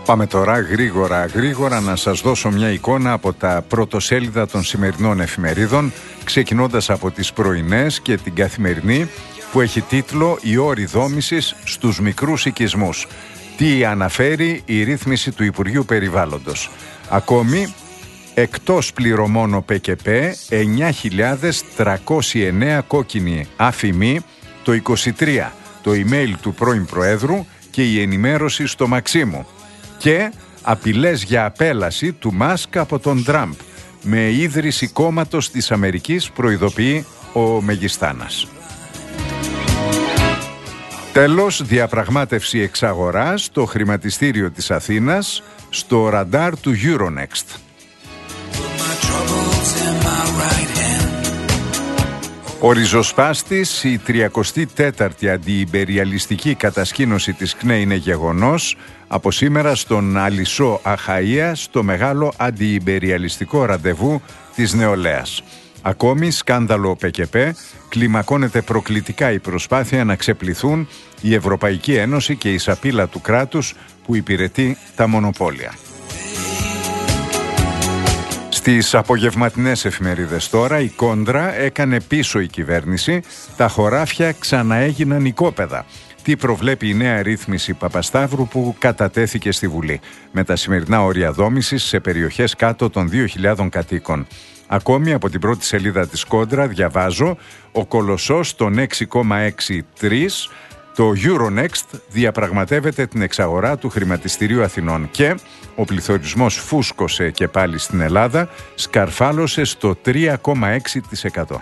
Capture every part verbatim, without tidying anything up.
Πάμε τώρα γρήγορα γρήγορα να σας δώσω μια εικόνα από τα πρωτοσέλιδα των σημερινών εφημερίδων, ξεκινώντας από τις πρωινές και την Καθημερινή, που έχει τίτλο «Οι όροι δόμησης στους μικρούς οικισμούς». Τι αναφέρει η ρύθμιση του Υπουργείου Περιβάλλοντος. Ακόμη, εκτός πληρωμών ο ΠΚΠ, εννιά χιλιάδες τριακόσιοι εννέα κόκκινοι αφημοί, το είκοσι τρία το email του πρώην Προέδρου και η ενημέρωση στο Μαξίμου. Και απειλές για απέλαση του Μάσκ από τον Τραμπ. Με ίδρυση κόμματος της Αμερικής, προειδοποιεί ο Μεγιστάνας. Τέλος, διαπραγμάτευση εξαγοράς στο χρηματιστήριο της Αθήνας, στο ραντάρ του Euronext. Ο ριζοσπάστης, η τριακοστή τέταρτη αντιυμπεριαλιστική κατασκήνωση της ΚΝΕ είναι γεγονός από σήμερα στον Αλισσό Αχαΐα, στο μεγάλο αντιυμπεριαλιστικό ραντεβού της νεολαίας. Ακόμη, σκάνδαλο ΠΚΠ, κλιμακώνεται προκλητικά η προσπάθεια να ξεπληθούν η Ευρωπαϊκή Ένωση και η σαπίλα του κράτους που υπηρετεί τα μονοπόλια. Στις απογευματινές εφημερίδες τώρα, η Κόντρα έκανε πίσω η κυβέρνηση, τα χωράφια ξαναέγιναν οικόπεδα. Τι προβλέπει η νέα ρύθμιση Παπασταύρου που κατατέθηκε στη Βουλή, με τα σημερινά όρια δόμησης σε περιοχές κάτω των δύο χιλιάδων κατοίκων. Ακόμη από την πρώτη σελίδα της Κόντρα διαβάζω, ο κολοσσός των έξι κόμμα εξήντα τρία, το Euronext διαπραγματεύεται την εξαγορά του χρηματιστηρίου Αθηνών και ο πληθωρισμός φούσκωσε και πάλι στην Ελλάδα, σκαρφάλωσε στο τρία κόμμα έξι τοις εκατό.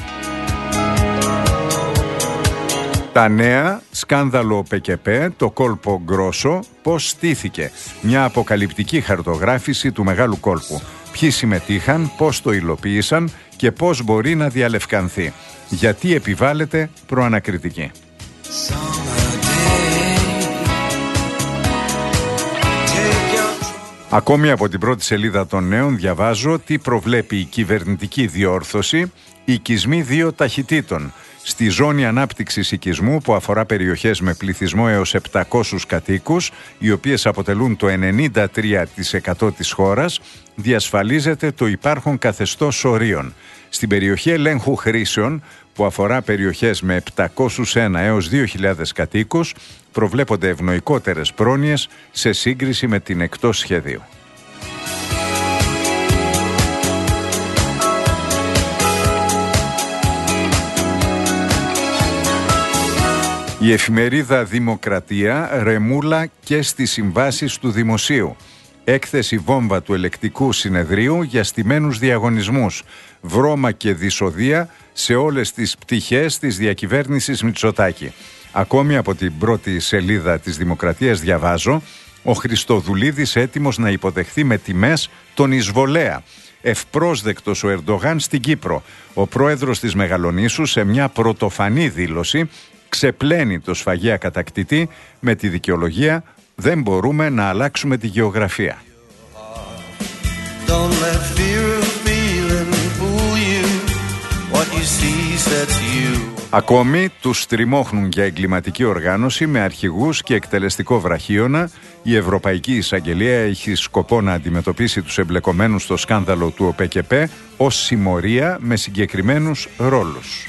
Τα νέα, σκάνδαλο ΠΚΠ, το κόλπο Γκρόσο, πώς στήθηκε, μια αποκαλυπτική χαρτογράφηση του μεγάλου κόλπου. Ποιοι συμμετείχαν, πώς το υλοποίησαν και πώς μπορεί να διαλευκανθεί. Γιατί επιβάλλεται προανακριτική. Ακόμη από την πρώτη σελίδα των νέων διαβάζω τι προβλέπει η κυβερνητική διόρθωση, οικισμοί δύο ταχυτήτων. Στη ζώνη ανάπτυξης οικισμού που αφορά περιοχές με πληθυσμό έως επτακόσιους κατοίκους, οι οποίες αποτελούν το ενενήντα τρία τοις εκατό της χώρας, διασφαλίζεται το υπάρχον καθεστώς ορίων. Στην περιοχή ελέγχου χρήσεων, που αφορά περιοχές με επτακόσιους ένα έως δύο χιλιάδες κατοίκους, προβλέπονται ευνοϊκότερες πρόνοιες σε σύγκριση με την εκτός σχεδίου. Η εφημερίδα Δημοκρατία ρεμούλα και στις συμβάσεις του Δημοσίου. Έκθεση βόμβα του ελεκτικού συνεδρίου για στημένους διαγωνισμούς. Βρώμα και δυσοδεία σε όλες τις πτυχές της διακυβέρνησης Μητσοτάκη. Ακόμη από την πρώτη σελίδα της Δημοκρατίας διαβάζω, ο Χριστοδουλίδης έτοιμος να υποδεχθεί με τιμές τον εισβολέα. Ευπρόσδεκτος ο Ερντογάν στην Κύπρο. Ο πρόεδρος της Μεγαλονήσου σε μια πρωτοφανή δήλωση ξεπλένει το σφαγέα κατακτητή με τη δικαιολογία «Δεν μπορούμε να αλλάξουμε τη γεωγραφία». Ακόμη τους στριμώχνουν για εγκληματική οργάνωση με αρχηγούς και εκτελεστικό βραχίωνα. Η Ευρωπαϊκή Εισαγγελία έχει σκοπό να αντιμετωπίσει τους εμπλεκομένους στο σκάνδαλο του ΟΠΚΠ ως συμμορία με συγκεκριμένους ρόλους.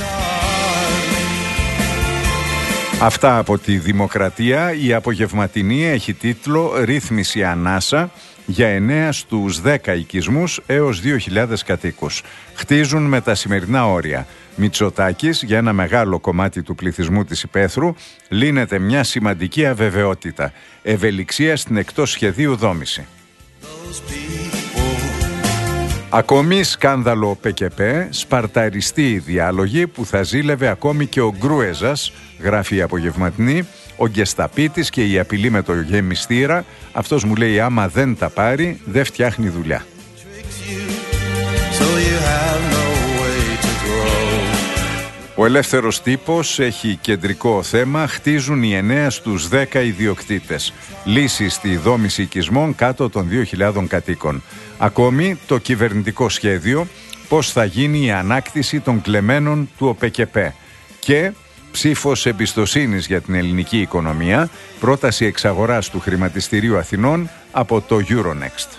Αυτά από τη Δημοκρατία. Η απογευματινή έχει τίτλο «Ρύθμιση ανάσα για εννέα στους δέκα οικισμούς έως δύο χιλιάδες κατοίκους. Χτίζουν με τα σημερινά όρια». Μητσοτάκης, για ένα μεγάλο κομμάτι του πληθυσμού της υπαίθρου, λύνεται μια σημαντική αβεβαιότητα. Ευελιξία στην εκτός σχεδίου δόμηση. Ακόμη σκάνδαλο ΠΚΠ, σπαρταριστεί η διάλογη που θα ζήλευε ακόμη και ο Γκρούεζας, γράφει η απογευματινή, ο Γκεσταπίτης και η απειλή με το γεμιστήρα. Αυτός μου λέει άμα δεν τα πάρει δεν φτιάχνει δουλειά. Ο Ελεύθερος Τύπος έχει κεντρικό θέμα, χτίζουν οι εννέα στους δέκα ιδιοκτήτες. Λύση στη δόμηση οικισμών κάτω των δύο χιλιάδων κατοίκων. Ακόμη το κυβερνητικό σχέδιο, πώς θα γίνει η ανάκτηση των κλεμμένων του ΟΠΚΠ. Και ψήφος εμπιστοσύνης για την ελληνική οικονομία, πρόταση εξαγοράς του χρηματιστηρίου Αθηνών από το Euronext.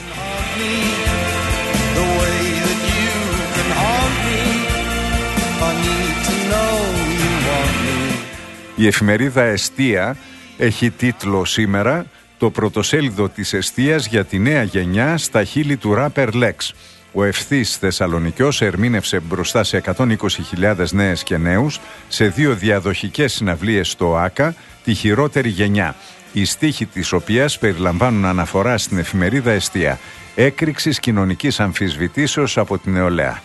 Η εφημερίδα Εστία έχει τίτλο σήμερα «Το πρωτοσέλιδο της εστίας για τη νέα γενιά στα χείλη του ράπερ Lex». Ο ευθύς Θεσσαλονικιός ερμήνευσε μπροστά σε εκατόν είκοσι χιλιάδες νέες και νέους σε δύο διαδοχικές συναυλίες στο ΆΚΑ τη χειρότερη γενιά, οι στίχοι της οποίας περιλαμβάνουν αναφορά στην εφημερίδα Εστία έκρηξης κοινωνικής αμφισβητήσεως από την νεολαία.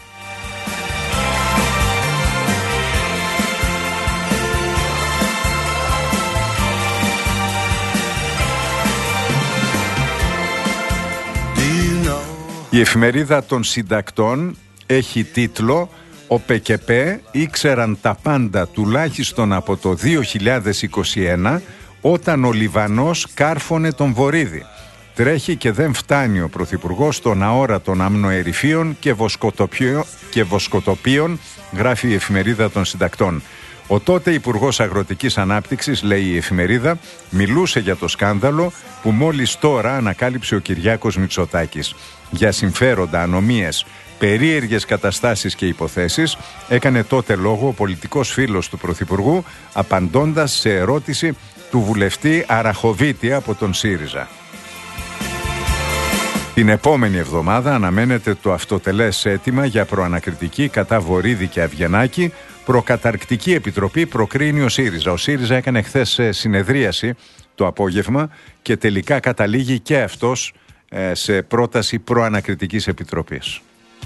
Η εφημερίδα των συντακτών έχει τίτλο «Ο ΠΚΠ ήξεραν τα πάντα τουλάχιστον από το δύο χιλιάδες είκοσι ένα όταν ο Λιβανός κάρφωνε τον Βορίδη. Τρέχει και δεν φτάνει ο Πρωθυπουργός στον αόρατων αμνοερυφίων και, και βοσκοτοπίων», γράφει η εφημερίδα των συντακτών. Ο τότε Υπουργός Αγροτικής Ανάπτυξης, λέει η εφημερίδα, μιλούσε για το σκάνδαλο που μόλις τώρα ανακάλυψε ο Κυριάκος Μητσοτάκης. Για συμφέροντα, ανομίες, περίεργες καταστάσεις και υποθέσεις έκανε τότε λόγο ο πολιτικός φίλος του Πρωθυπουργού, απαντώντας σε ερώτηση του βουλευτή Αραχοβίτη από τον ΣΥΡΙΖΑ. Την επόμενη εβδομάδα αναμένεται το αυτοτελές αίτημα για προανακριτική κατά Βορίδη και Αυγενάκη. Προκαταρκτική επιτροπή προκρίνει ο ΣΥΡΙΖΑ. Ο ΣΥΡΙΖΑ έκανε χθες συνεδρίαση το απόγευμα και τελικά καταλήγει και αυτός σε πρόταση προανακριτικής επιτροπής.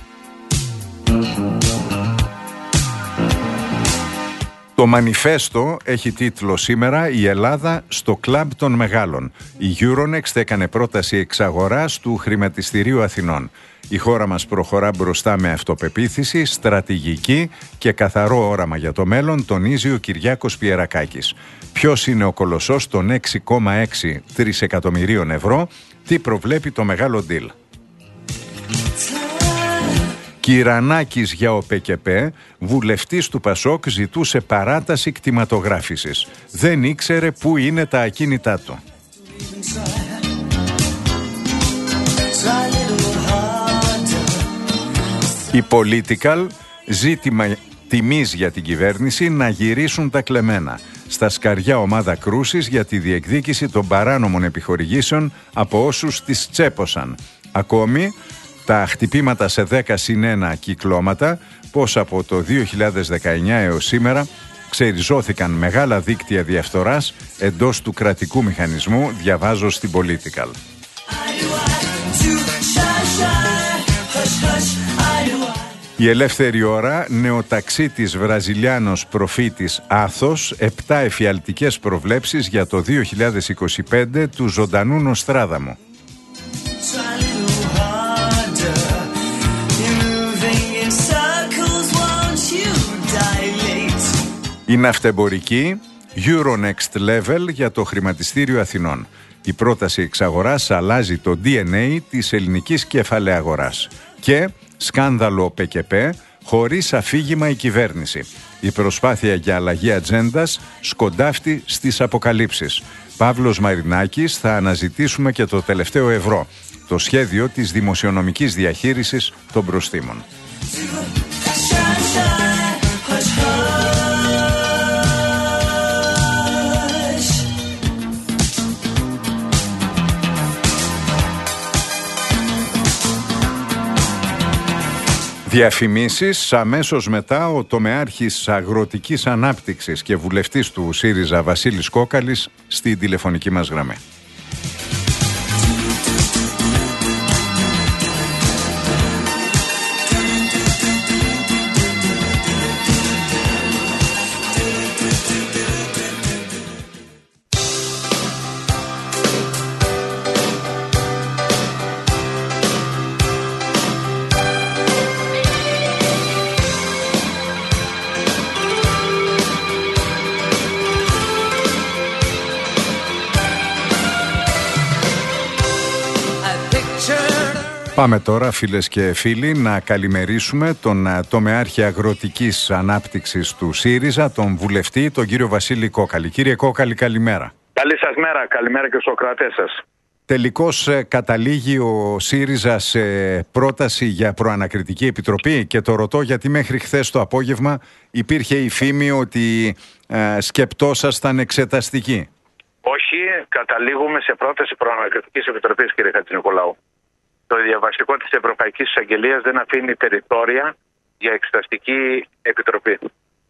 Το μανιφέστο έχει τίτλο σήμερα «Η Ελλάδα στο κλαμπ των μεγάλων». Η Euronext έκανε πρόταση εξαγοράς του χρηματιστηρίου Αθηνών. Η χώρα μας προχωρά μπροστά με αυτοπεποίθηση, στρατηγική και καθαρό όραμα για το μέλλον, τονίζει ο Κυριάκος Πιερακάκης. Ποιος είναι ο κολοσσός των έξι κόμμα έξι τρισεκατομμυρίων ευρώ, τι προβλέπει το μεγάλο deal. Κυρανάκης για ο ΠΚΠ, βουλευτής του Πασόκ ζητούσε παράταση κτηματογράφησης. Δεν ήξερε πού είναι τα ακίνητά του. Η Political, ζήτημα τιμής για την κυβέρνηση να γυρίσουν τα κλεμμένα. Στα σκαριά ομάδα κρούσης για τη διεκδίκηση των παράνομων επιχορηγήσεων από όσους τις τσέπωσαν. Ακόμη, τα χτυπήματα σε δέκα συν ένα κυκλώματα, πως από το δύο χιλιάδες δεκαεννιά έως σήμερα ξεριζώθηκαν μεγάλα δίκτυα διαφθοράς εντός του κρατικού μηχανισμού, διαβάζω στην Political. Η Ελεύθερη Ώρα, νεοταξίτης Βραζιλιάνος προφήτης Άθος, επτά εφιαλτικές προβλέψεις για το δύο χιλιάδες είκοσι πέντε του ζωντανού Νοστράδαμου. Η ναυτεμπορική, Euronext Level για το χρηματιστήριο Αθηνών. Η πρόταση εξαγοράς αλλάζει το ντι εν έι της ελληνικής κεφαλαίου αγοράς. Και σκάνδαλο ΠΚΠ, χωρίς αφήγημα η κυβέρνηση. Η προσπάθεια για αλλαγή ατζέντας σκοντάφτει στις αποκαλύψεις. Παύλος Μαρινάκης, θα αναζητήσουμε και το τελευταίο ευρώ. Το σχέδιο της δημοσιονομικής διαχείρισης των προστίμων. Διαφημίσεις. Αμέσως μετά ο τομεάρχης Αγροτικής Ανάπτυξης και βουλευτής του ΣΥΡΙΖΑ Βασίλης Κόκαλης στην τηλεφωνική μας γραμμή. Πάμε τώρα, φίλες και φίλοι, να καλημερίσουμε τον τομεάρχη αγροτικής ανάπτυξης του ΣΥΡΙΖΑ, τον βουλευτή, τον κύριο Βασίλη Κόκαλη. Κύριε Κόκαλη, καλημέρα. Καλή σας μέρα, καλημέρα και στους ακροατές σας. Τελικώς καταλήγει ο ΣΥΡΙΖΑ σε πρόταση για προανακριτική επιτροπή, και το ρωτώ γιατί μέχρι χθες το απόγευμα υπήρχε η φήμη ότι ε, σκεπτόσασταν εξεταστική. Όχι, καταλήγουμε σε πρόταση προανακριτικής επιτροπής, κύριε Χατζηνικολάου. Το διαβαστικό της Ευρωπαϊκής Εισαγγελίας δεν αφήνει περιθώρια για εξεταστική επιτροπή.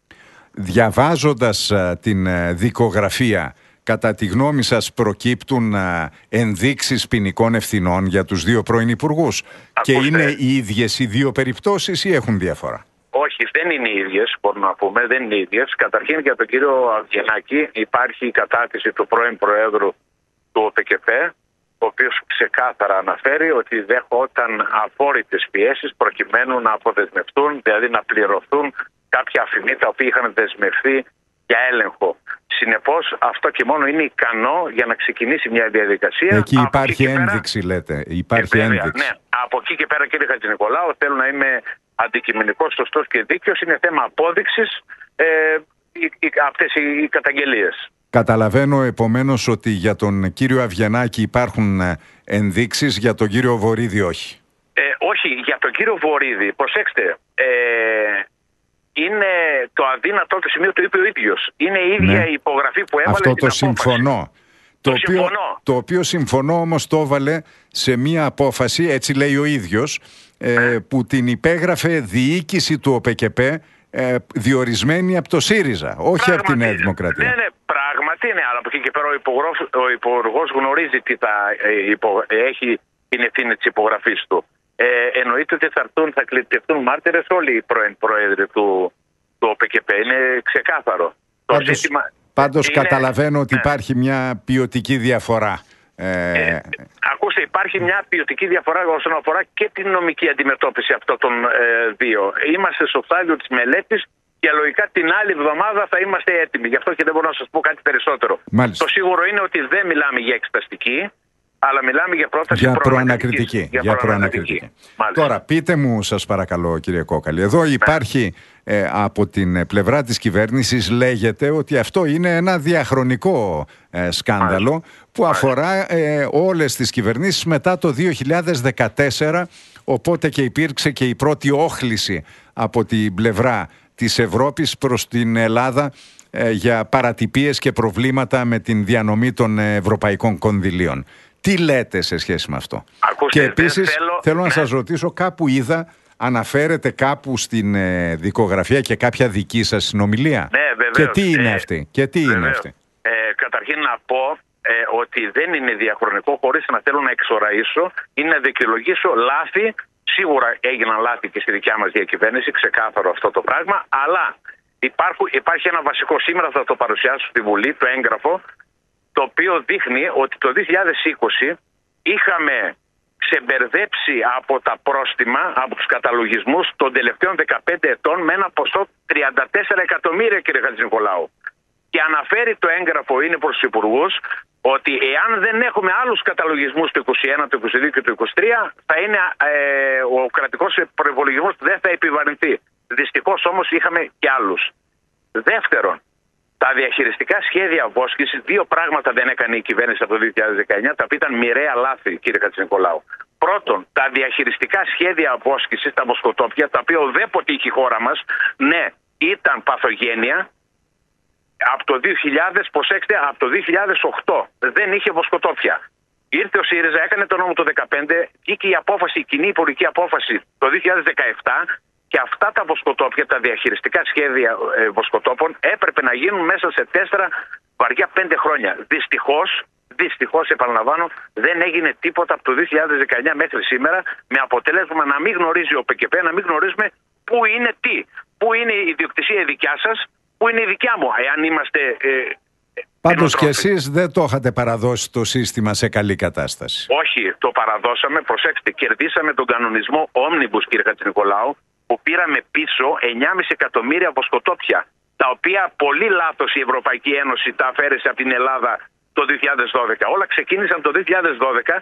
Διαβάζοντας α, την α, δικογραφία, κατά τη γνώμη σας προκύπτουν α, ενδείξεις ποινικών ευθυνών για τους δύο πρώην υπουργούς? Και είναι οι ίδιες οι δύο περιπτώσεις ή έχουν διαφορά? Όχι, δεν είναι οι ίδιες, μπορούμε να πούμε, δεν είναι οι ίδιες. Καταρχήν, για τον κύριο Αβγενάκη υπάρχει η κατάρτιση του πρώην Προέδρου του ΟΠΚΠ, ο οποίος ξεκάθαρα αναφέρει ότι δέχονταν αφόρητες πιέσεις προκειμένου να αποδεσμευτούν, δηλαδή να πληρωθούν κάποια αφημί τα οποία είχαν δεσμευθεί για έλεγχο. Συνεπώς, αυτό και μόνο είναι ικανό για να ξεκινήσει μια διαδικασία. Εκεί από υπάρχει εκεί ένδειξη, πέρα, λέτε. Υπάρχει βέβαια, ένδειξη. Ναι, από εκεί και πέρα, κύριε Χατζηνικολάου, θέλω να είμαι αντικειμενικός, σωστός και δίκαιος. Είναι θέμα απόδειξης ε, αυτές οι καταγγελίες. Καταλαβαίνω επομένως ότι για τον κύριο Αβγενάκη υπάρχουν ενδείξεις, για τον κύριο Βορίδη όχι. Ε, όχι, για τον κύριο Βορίδη, προσέξτε, ε, είναι το αδύνατο το σημείο, το είπε ο ίδιος. Είναι η ίδια ναι. η υπογραφή που έβαλε. Αυτό την το απόφαση. συμφωνώ. Το, το, οποίο, συμφωνώ. το οποίο συμφωνώ όμως το έβαλε σε μία απόφαση, έτσι λέει ο ίδιος, ε, που την υπέγραφε διοίκηση του ΟΠΚΠ, ε, διορισμένη από το ΣΥΡΙΖΑ, όχι πράγματι, από τη Νέα Δημοκρατία. Ναι, ναι, πράγματι είναι, αλλά από εκεί και πέρα ο υπουργός, ο υπουργός γνωρίζει τι θα ε, υπο, ε, έχει την ευθύνη της υπογραφής του. Ε, εννοείται ότι θα, έρθουν, θα κλητευτούν μάρτυρες όλοι οι πρώην πρόεδροι του, του ΟΠΚΠ. Είναι ξεκάθαρο. Πάντως, το ζήτημα πάντως είναι, καταλαβαίνω ότι ναι. υπάρχει μια ποιοτική διαφορά. Ε... Ε, ακούστε, υπάρχει μια ποιοτική διαφορά όσον αφορά και την νομική αντιμετώπιση αυτών των ε, δύο. Είμαστε στο στάδιο της μελέτης και λογικά την άλλη εβδομάδα θα είμαστε έτοιμοι. Γι' αυτό και δεν μπορώ να σας πω κάτι περισσότερο. Μάλιστα. Το σίγουρο είναι ότι δεν μιλάμε για εξεταστική, αλλά μιλάμε για πρόταση για προανακριτική. Για, για προανακριτική. Τώρα πείτε μου, σας παρακαλώ, κύριε Κόκαλη, εδώ υπάρχει ε, από την πλευρά της κυβέρνησης λέγεται ότι αυτό είναι ένα διαχρονικό ε, σκάνδαλο Μάλιστα. που αφορά ε, όλες τις κυβερνήσεις μετά το δύο χιλιάδες δεκατέσσερα, οπότε και υπήρξε και η πρώτη όχληση από την πλευρά της Ευρώπης προς την Ελλάδα ε, για παρατυπίες και προβλήματα με την διανομή των ευρωπαϊκών κονδυλίων. Τι λέτε σε σχέση με αυτό? Ακούστε, και επίσης θέλω, θέλω να ναι. σας ρωτήσω, κάπου είδα, αναφέρεται κάπου στην ε, δικογραφία και κάποια δική σας συνομιλία? Ναι, βεβαίως. Και τι είναι ε, αυτή? Και τι είναι αυτή? Ε, καταρχήν να πω ε, ότι δεν είναι διαχρονικό, χωρίς να θέλω να εξοραίσω ή να δικαιολογήσω λάθη. Σίγουρα έγιναν λάθη και στη δικιά μας διακυβέρνηση, ξεκάθαρο αυτό το πράγμα, αλλά υπάρχουν, υπάρχει ένα βασικό, σήμερα θα το παρουσιάσω στη Βουλή, το έγγραφο, το οποίο δείχνει ότι το δύο χιλιάδες είκοσι είχαμε ξεμπερδέψει από τα πρόστιμα, από τους καταλογισμούς των τελευταίων δεκαπέντε ετών με ένα ποσό τριάντα τέσσερα εκατομμύρια, κύριε Χατζηνικολάου. Και αναφέρει το έγγραφο, είναι προς τους υπουργούς, ότι εάν δεν έχουμε άλλους καταλογισμούς το είκοσι ένα, το είκοσι δύο και το είκοσι τρία, θα είναι ε, ο κρατικός προϋπολογισμός δεν θα επιβαρυνθεί. Δυστυχώς όμως είχαμε και άλλους. Δεύτερον, τα διαχειριστικά σχέδια βόσκησης, δύο πράγματα δεν έκανε η κυβέρνηση από το δύο χιλιάδες δεκαεννιά, τα οποία ήταν μοιραία λάθη, κύριε Χατζηνικολάου. Πρώτον, τα διαχειριστικά σχέδια βόσκησης, τα βοσκοτόπια, τα οποία ουδέποτε είχε η χώρα μας, ναι, ήταν παθογένεια. Από το δύο χιλιάδες, προσέξτε, από το δύο χιλιάδες οκτώ δεν είχε βοσκοτόπια. Ήρθε ο ΣΥΡΙΖΑ, έκανε το νόμο το δύο χιλιάδες δεκαπέντε, βγήκε η απόφαση, η κοινή υπουργική απόφαση το δύο χιλιάδες δεκαεπτά. Και αυτά τα βοσκοτόπια, τα διαχειριστικά σχέδια ε, βοσκοτόπων έπρεπε να γίνουν μέσα σε τέσσερα βαριά πέντε χρόνια. Δυστυχώς, δυστυχώς επαναλαμβάνω, δεν έγινε τίποτα από το δύο χιλιάδες δεκαεννιά μέχρι σήμερα, με αποτέλεσμα να μην γνωρίζει ο ΟΠΚΠ, να μην γνωρίζουμε πού είναι τι. Πού είναι η ιδιοκτησία η δικιά σας, πού είναι η δικιά μου, εάν είμαστε... Ε, Πάντως και εσείς δεν το είχατε παραδώσει το σύστημα σε καλή κατάσταση. Όχι, το παραδώσαμε, προσέξτε, κερδίσαμε τον κανονισμό Omnibus, κύριε Χατζηνικολάου, που πήραμε πίσω εννιά κόμμα πέντε εκατομμύρια βοσκοτόπια, τα οποία πολύ λάθος η Ευρωπαϊκή Ένωση τα αφαίρεσε από την Ελλάδα το δύο χιλιάδες δώδεκα. Όλα ξεκίνησαν το δύο χιλιάδες δώδεκα,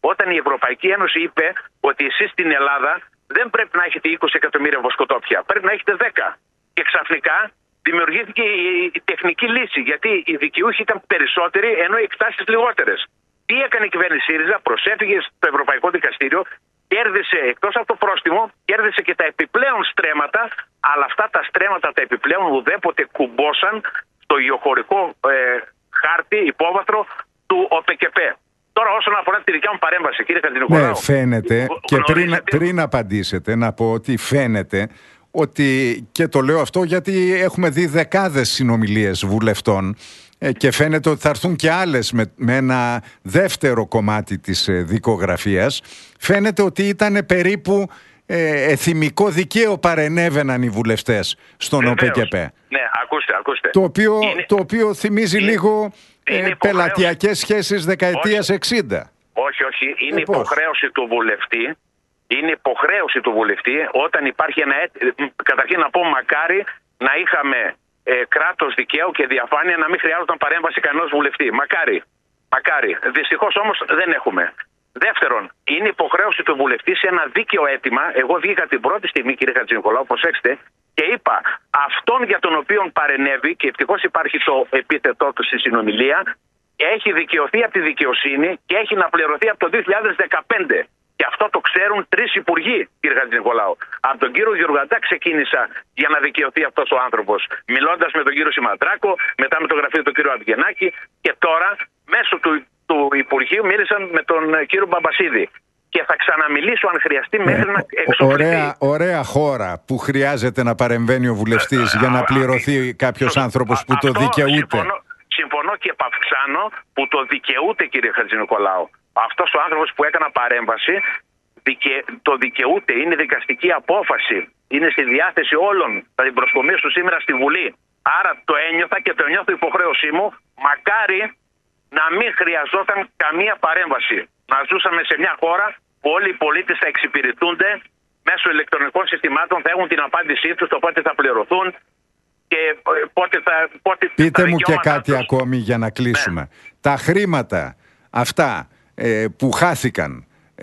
όταν η Ευρωπαϊκή Ένωση είπε ότι εσείς στην Ελλάδα δεν πρέπει να έχετε είκοσι εκατομμύρια βοσκοτόπια, πρέπει να έχετε δέκα. Και ξαφνικά δημιουργήθηκε η τεχνική λύση, γιατί οι δικαιούχοι ήταν περισσότεροι ενώ οι εκτάσεις λιγότερες. Τι έκανε η κυβέρνηση ΣΥΡΙΖΑ? Προσέφυγε στο Ευρωπαϊκό Δικαστήριο, κέρδισε εκτός από το πρόστιμο, κέρδισε και τα επιπλέον στρέμματα, αλλά αυτά τα στρέμματα τα επιπλέον ουδέποτε κουμπώσαν στο γεωχωρικό ε, χάρτη, υπόβαθρο του ΟΠΕΚΕΠ. Τώρα, όσον αφορά τη δικιά μου παρέμβαση, κύριε Χατζηνικολάου. Ναι, φαίνεται, και πριν, πριν απαντήσετε, να πω ότι φαίνεται ότι, και το λέω αυτό γιατί έχουμε δει δεκάδες συνομιλίες βουλευτών, και φαίνεται ότι θα έρθουν και άλλες με, με ένα δεύτερο κομμάτι της ε, δικογραφίας. Φαίνεται ότι ήταν περίπου ε, εθιμικό δικαίο παρενέβαιναν οι βουλευτές στον ΟΠΕΚΕΠ. Ναι, ακούστε, ακούστε. Το οποίο, είναι, το οποίο θυμίζει είναι, λίγο ε, πελατειακές σχέσεις δεκαετίας εξήντα. Όχι, όχι. Είναι ε, υποχρέωση του βουλευτή. Είναι υποχρέωση του βουλευτή όταν υπάρχει ένα... Καταρχήν να πω, μακάρι να είχαμε... Ε, κράτος δικαίου και διαφάνεια, να μην χρειάζονταν παρέμβαση κανένας βουλευτή. Μακάρι. Μακάρι. Δυστυχώς όμως δεν έχουμε. Δεύτερον, είναι υποχρέωση του βουλευτή σε ένα δίκαιο αίτημα. Εγώ βγήκα την πρώτη στιγμή, κύριε Χατζηνικολάου, προσέξτε, και είπα αυτόν για τον οποίο παρενέβη, και ευτυχώς υπάρχει το επίθετό του στη συνομιλία, έχει δικαιωθεί από τη δικαιοσύνη και έχει να πληρωθεί από το δύο χιλιάδες δεκαπέντε. Και αυτό το ξέρουν τρεις υπουργοί, κύριε Χατζηνικολάου. Από τον κύριο Γιουργαντά ξεκίνησα για να δικαιωθεί αυτός ο άνθρωπος, μιλώντας με τον κύριο Σιμαντράκο, μετά με το γραφείο του κύριου Αυγενάκη, και τώρα μέσω του, του Υπουργείου μίλησαν με τον κύριο Μπαμπασίδη. Και θα ξαναμιλήσω αν χρειαστεί μέχρι ε, να εξοφληθεί. Ωραία, ωραία χώρα που χρειάζεται να παρεμβαίνει ο βουλευτής ε, για να πληρωθεί κάποιος ε, άνθρωπος που το δικαιούται. Συμφωνώ, συμφωνώ και επαυξάνω που το δικαιούται, κύριε Χατζηνικολάου. Αυτός ο άνθρωπος που έκανα παρέμβαση δικαι... το δικαιούται, είναι δικαστική απόφαση, είναι στη διάθεση όλων, θα την προσκομίσω σήμερα στη Βουλή. Άρα το ένιωθα και το νιώθω υποχρέωσή μου, μακάρι να μην χρειαζόταν καμία παρέμβαση. Να ζούσαμε σε μια χώρα που όλοι οι πολίτες θα εξυπηρετούνται μέσω ηλεκτρονικών συστημάτων, θα έχουν την απάντησή τους, το πότε θα πληρωθούν και πότε θα... Πότε Πείτε μου και κάτι τους... ακόμη για να κλείσουμε. Ναι. Τα χρήματα αυτά που χάθηκαν,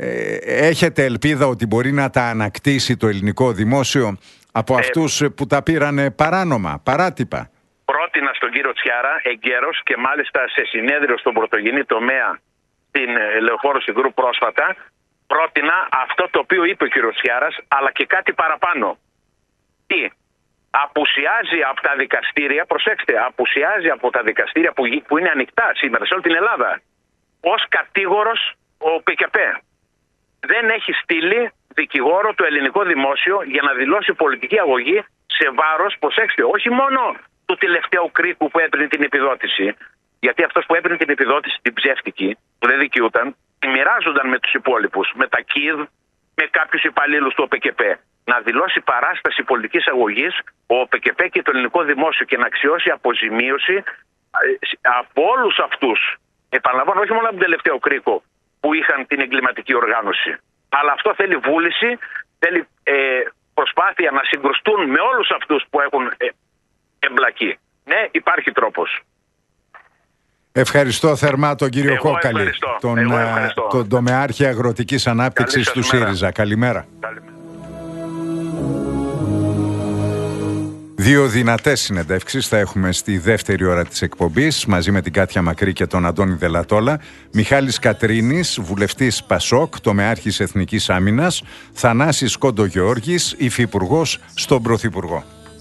έχετε ελπίδα ότι μπορεί να τα ανακτήσει το ελληνικό δημόσιο από ε, αυτούς που τα πήρανε παράνομα, παράτυπα? Πρότεινα στον κύριο Τσιάρα εγκαίρος και μάλιστα σε συνέδριο στον πρωτογενή τομέα στην Λεωφόρο Συγκρού πρόσφατα, πρότεινα αυτό το οποίο είπε ο κύριος Τσιάρας, αλλά και κάτι παραπάνω. Τι? Απουσιάζει από τα δικαστήρια, προσέξτε, απουσιάζει από τα δικαστήρια που, που είναι ανοιχτά σήμερα σε όλη την Ελλάδα, ως κατήγορος ο ΟΠΕΚΕΠ. Δεν έχει στείλει δικηγόρο το ελληνικό δημόσιο για να δηλώσει πολιτική αγωγή σε βάρος, προσέξτε, όχι μόνο του τελευταίου κρίκου που έπαιρνε την επιδότηση, γιατί αυτός που έπαιρνε την επιδότηση, την ψεύτικη, που δεν δικαιούταν, τη μοιράζονταν με τους υπόλοιπους, με τα ΚΙΔ, με κάποιους υπαλλήλους του ΟΠΕΚΕΠ. Να δηλώσει παράσταση πολιτικής αγωγής ο ΟΠΕΚΕΠ και το ελληνικό δημόσιο και να αξιώσει αποζημίωση από όλους αυτούς. Επαναλαμβάνω, όχι μόνο από τον τελευταίο κρίκο που είχαν την εγκληματική οργάνωση. Αλλά αυτό θέλει βούληση, θέλει ε, προσπάθεια να συγκρουστούν με όλους αυτούς που έχουν ε, εμπλακεί. Ναι, υπάρχει τρόπος. Ευχαριστώ θερμά τον κύριο Εγώ Κόκαλη, τον, τον τομεάρχη αγροτικής ανάπτυξης του ΣΥΡΙΖΑ. Καλημέρα. Καλημέρα. Δύο δυνατές συνεντεύξεις θα έχουμε στη δεύτερη ώρα της εκπομπής μαζί με την Κάτια Μακρύ και τον Αντώνη Δελατόλα. Μιχάλης Κατρίνης, βουλευτής Πασόκ, τομεάρχης Εθνικής Άμυνας. Θανάσης Κοντογεώργης, υφυπουργός στον Πρωθυπουργό.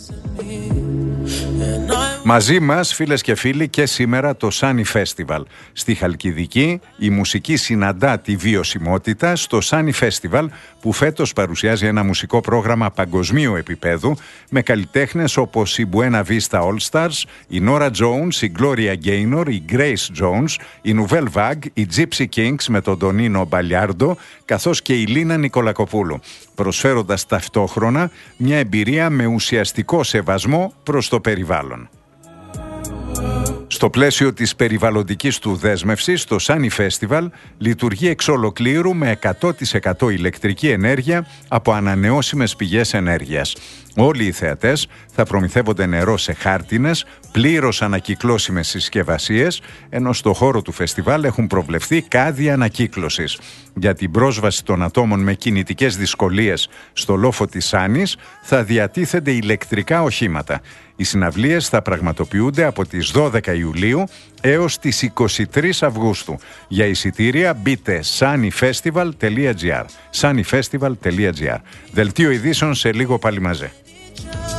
Μαζί μας, φίλες και φίλοι, και σήμερα το Sunny Festival. Στη Χαλκιδική η μουσική συναντά τη βιωσιμότητα στο Sunny Festival, που φέτος παρουσιάζει ένα μουσικό πρόγραμμα παγκοσμίου επίπεδου με καλλιτέχνες όπως η Buena Vista All Stars, η Nora Jones, η Gloria Gaynor, η Grace Jones, η Nouvelle Vague, η Gypsy Kings με τον Τονίνο Μπαλιάρντο, καθώς και η Λίνα Νικολακοπούλου, προσφέροντας ταυτόχρονα μια εμπειρία με ουσιαστικό σεβασμό προς το περιβάλλον. Στο πλαίσιο της περιβαλλοντικής του δέσμευσης, το Sunny Festival λειτουργεί εξ ολοκλήρου με εκατό τοις εκατό ηλεκτρική ενέργεια από ανανεώσιμες πηγές ενέργειας. Όλοι οι θεατές θα προμηθεύονται νερό σε χάρτινες, πλήρως ανακυκλώσιμες συσκευασίες, ενώ στο χώρο του φεστιβάλ έχουν προβλεφθεί κάδια ανακύκλωσης. Για την πρόσβαση των ατόμων με κινητικές δυσκολίες στο λόφο της Σάνης θα διατίθενται ηλεκτρικά οχήματα. Οι συναυλίες θα πραγματοποιούνται από τις δώδεκα Ιουλίου έως τις είκοσι τρεις Αυγούστου. Για εισιτήρια μπείτε sunnyfestival τελεία gr. sunnyfestival τελεία gr. Δελτίο ειδήσεων σε λίγο πάλι μαζί.